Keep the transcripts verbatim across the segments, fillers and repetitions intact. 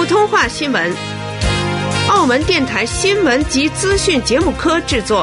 通话新闻，澳门电台新闻及资讯节目科制作。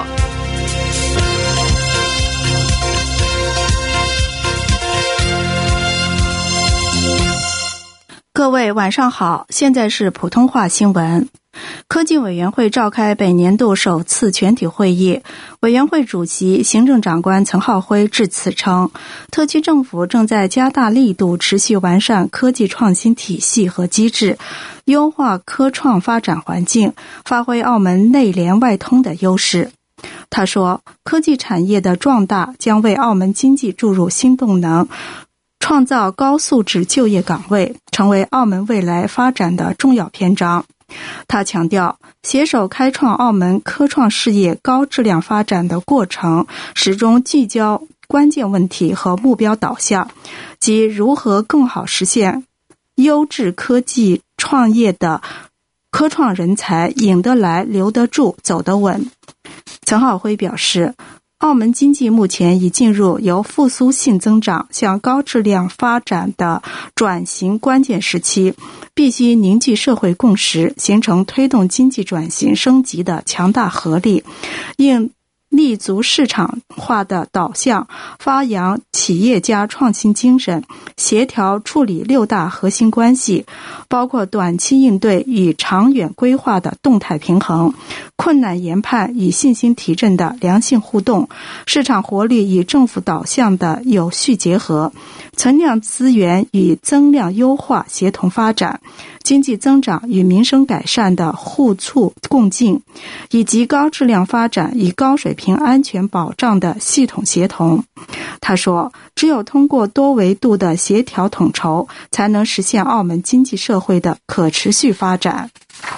各位晚上好，现在是普通话新闻。科技委员会召开本年度首次全体会议，委员会主席行政长官岑浩辉致辞称，特区政府正在加大力度持续完善科技创新体系和机制，优化科创发展环境，发挥澳门内联外通的优势。他说，科技产业的壮大将为澳门经济注入新动能，创造高素质就业岗位，成为澳门未来发展的重要篇章。他强调，携手开创澳门科创事业高质量发展的过程，始终聚焦关键问题和目标导向，即如何更好实现优质科技创业的科创人才引得来、留得住、走得稳。岑浩辉表示，澳门经济目前已进入由复苏性增长向高质量发展的转型关键时期，必须凝聚社会共识，形成推动经济转型升级的强大合力，应立足市场化的导向，发扬企业家创新精神，协调处理六大核心关系，包括短期应对与长远规划的动态平衡，困难研判与信心提振的良性互动，市场活力与政府导向的有序结合，存量资源与增量优化协同发展，经济增长与民生改善的互促共进，以及高质量发展与高水平安全保障的系统协同。他说，只有通过多维度的协调统筹，才能实现澳门经济社会的可持续发展。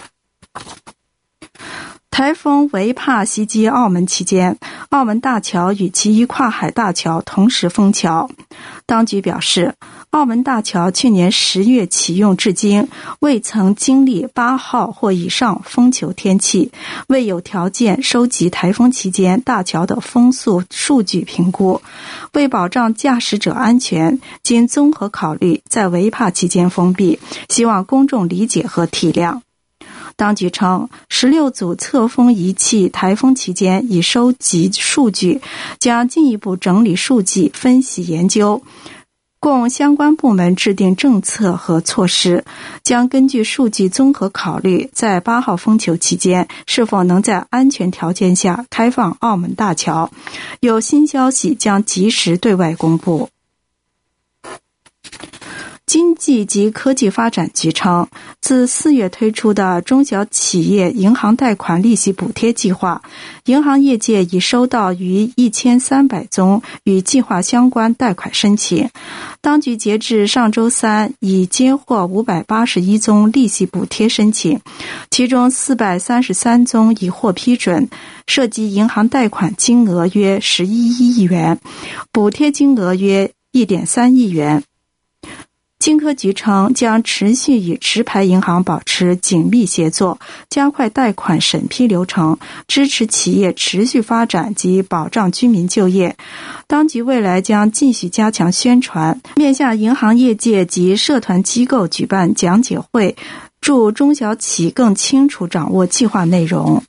台风维帕袭击澳门期间，澳门大桥与其余跨海大桥同时封桥。当局表示，澳门大桥去年十月启用至今，未曾经历八号或以上风球天气，未有条件收集台风期间大桥的风速数据评估。为保障驾驶者安全，经综合考虑，在维帕期间封闭，希望公众理解和体谅。当局称，十六组测风仪器台风期间已收集数据，将进一步整理数据，分析研究，供相关部门制定政策和措施，将根据数据综合考虑，在八号风球期间是否能在安全条件下开放澳门大桥。有新消息将及时对外公布。经济及科技发展局称，自四月推出的中小企业银行贷款利息补贴计划，银行业界已收到逾一千三百宗与计划相关贷款申请。当局截至上周三已接获五百八十一宗利息补贴申请，其中四百三十三宗已获批准，涉及银行贷款金额约十一亿元，补贴金额约 一点三亿元。金科局称，将持续与持牌银行保持紧密协作，加快贷款审批流程，支持企业持续发展及保障居民就业。当局未来将继续加强宣传，面向银行业界及社团机构举办讲解会，助中小企更清楚掌握计划内容。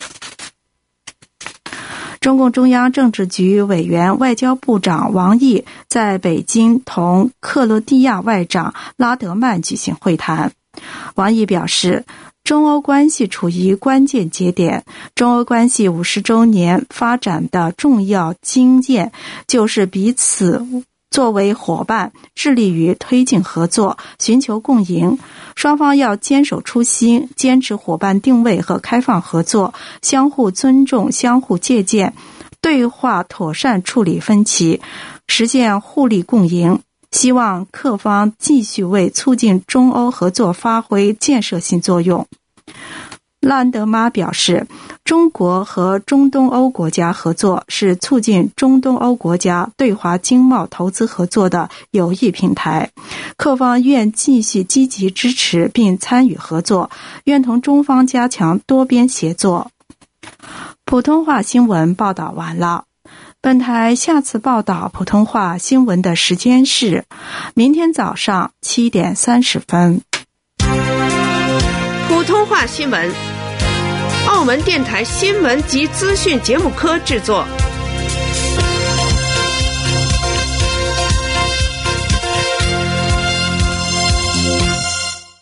中共中央政治局委员、外交部长王毅在北京同克罗地亚外长拉德曼举行会谈。王毅表示，中欧关系处于关键节点，中欧关系五十周年发展的重要经验就是彼此作为伙伴，致力于推进合作，寻求共赢。双方要坚守初心，坚持伙伴定位和开放合作，相互尊重，相互借鉴，对话妥善处理分歧，实现互利共赢。希望各方继续为促进中欧合作发挥建设性作用。兰德玛表示，中国和中东欧国家合作是促进中东欧国家对华经贸投资合作的有益平台，各方愿继续积极支持并参与合作，愿同中方加强多边协作。普通话新闻报道完了。本台下次报道普通话新闻的时间是明天早上七点三十分。 普通话新闻，澳门电台新闻及资讯节目科制作。